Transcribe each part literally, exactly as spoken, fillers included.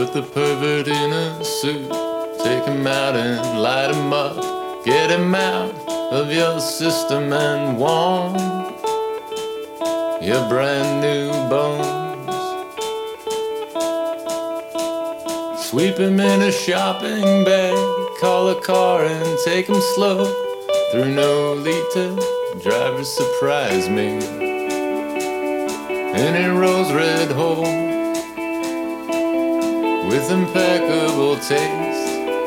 Put the pervert in a suit, take him out and light him up. Get him out of your system and warm your brand new bones. Sweep him in a shopping bag, call a car and take him slow through Nolita. Driver surprise me in a rose red hole with impeccable taste.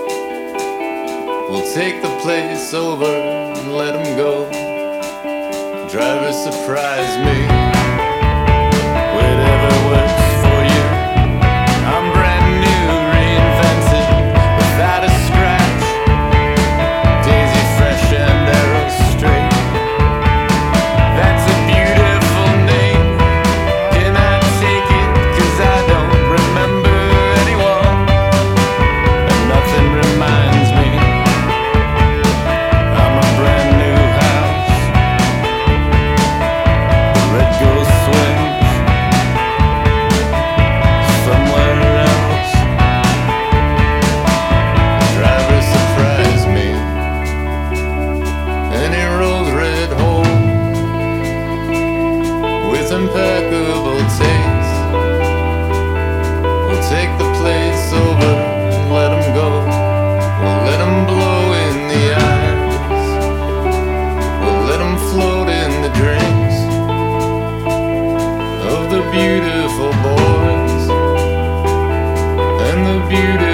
We'll take the place over and let him go. Driver surprise me. Whatever works for you. I'm brand new, reinvented, without a scratch. Daisy fresh and arrow straight. That's a beautiful name. Can I take it? 'Cause I don't remember anyone, and nothing reminds me. I'm a brand new house. The red ghost swims somewhere else. Driver surprise me. And he rolls red hole with impeccable taste. We'll take the place over and let him go. We'll let him blow in the eyes. We'll let him float in the drinks of the beautiful boys and the beautiful